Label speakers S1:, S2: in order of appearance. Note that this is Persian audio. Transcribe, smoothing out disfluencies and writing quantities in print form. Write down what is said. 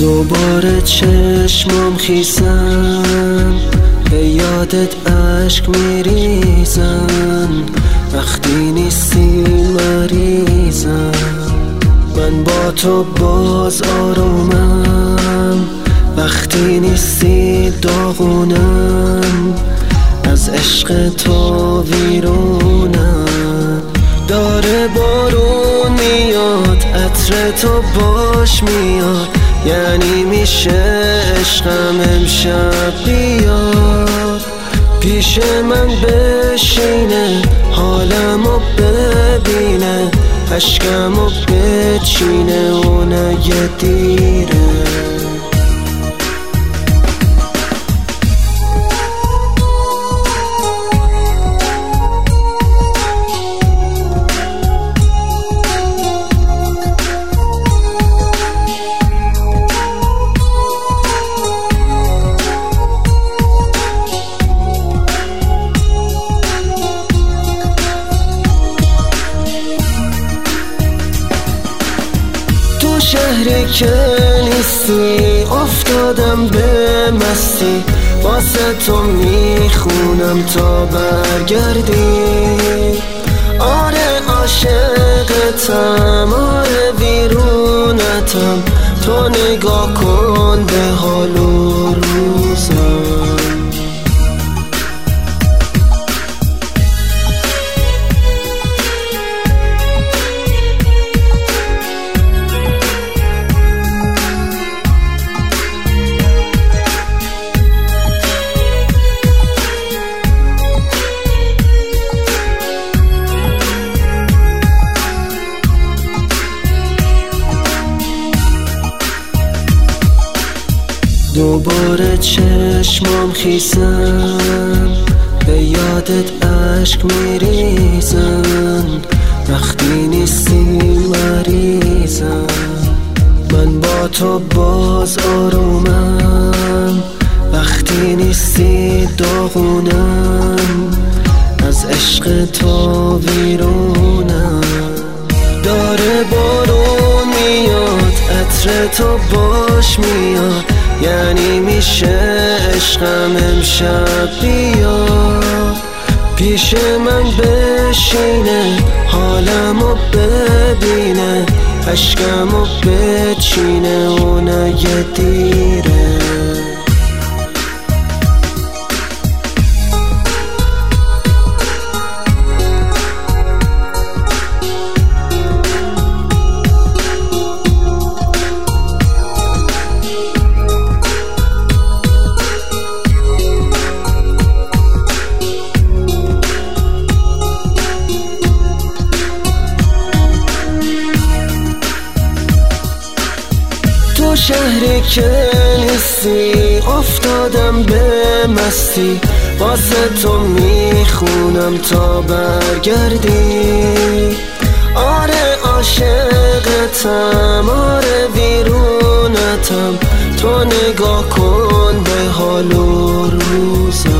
S1: دوباره چشمام خیسن، به یادت عشق میریزن، وقتی نیستی مریضم. من با تو باز آرومم، وقتی نیستی داغونم، از عشق تو ویرونم. داره بارون میاد، عطر تو باش میاد، یعنی میشه عشقم امشب بیاد. پیش من بشینه، حالمو ببینه، عشقمو بچینه و نگه دیره. شهری که نیستی، افتادم به مستی، واسه تو میخونم تا برگردی. آره عاشقتم، آره ویرونتم، تو نگاه کن به حال و روزم. دوباره چشمام خیسن، به یادت عشق میریزن، وقتی نیستی مریضم. من با تو باز آرومم، وقتی نیستی داغونم، از عشق تو ویرونم. داره بارون میاد، عطر تو باش میاد، یعنی میشه عشقم امشب بیاد. پیش من بشینه، حالمو ببینه، عشقمو بچینه و نگه دیره. شهری که نیستی، افتادم به مستی، واسه تو میخونم تا برگردی. آره عاشقتم، آره ویرونتم، تو نگاه کن به حال و روزم.